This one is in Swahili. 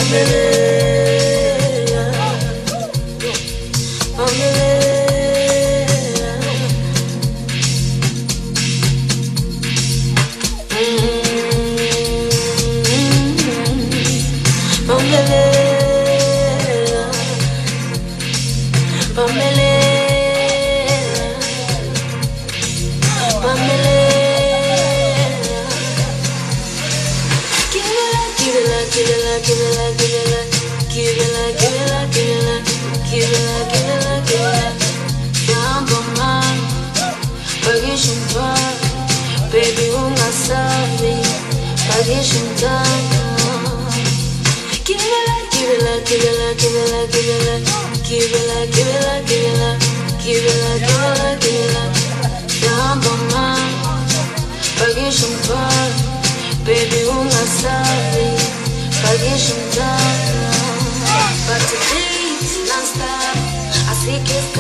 Baby, ungasabi, pakishintana. Give it like, give it like, give it like, give it like, give it like, give it like, give it like, give it like, give it like, give it like, give it like. Jamba man, pakishintana. Baby, ungasabi, pakishintana. But today, non-stop, I see kiss.